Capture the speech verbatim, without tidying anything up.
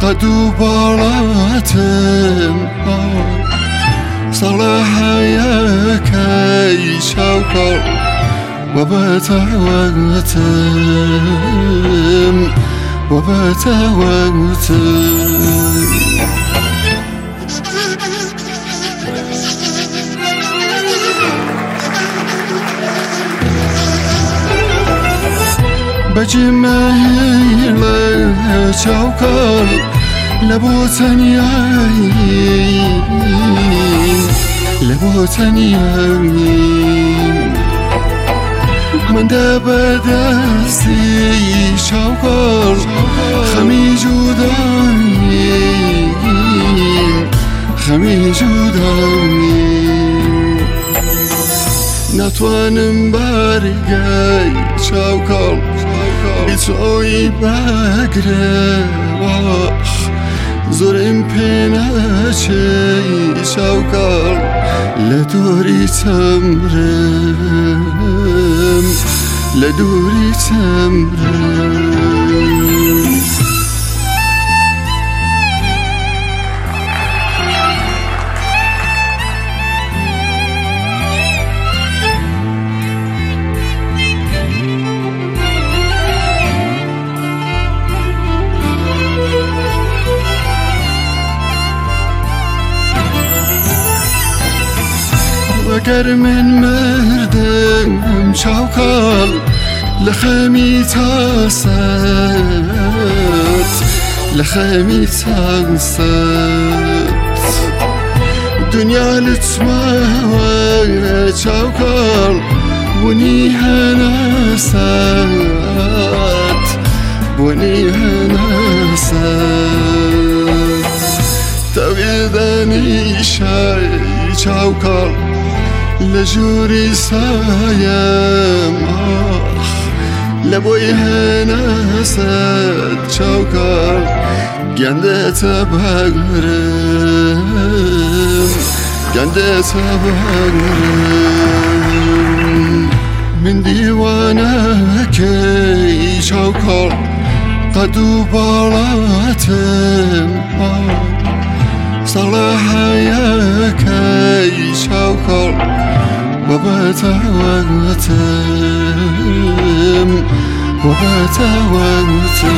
قدو بالاتم صلاح ياكي شوكر وبتوتم وبتوتم بجمعي لشوكر لبوتنيين لبوتنيين من دب دستی شوکر خمی جداییم خمی جداییم نتوانم برگی شوکر بیتوی بگره واخ زورم پینچه شوکر لدوری تمرم لدوری تمرم اگر من مردم شوکر لخمی تاست لخمی تاست دنیا لتماوى شوكر بني هناسات بني هناسات تويدني شاي شوكر لجوري سايم آخ لبوي هناسات شوكر گندت بگرم گندت بگرم من دیوانه کی شوکر قدو بالاتم صلاحی کی شوکر و بتوتم و بتوتم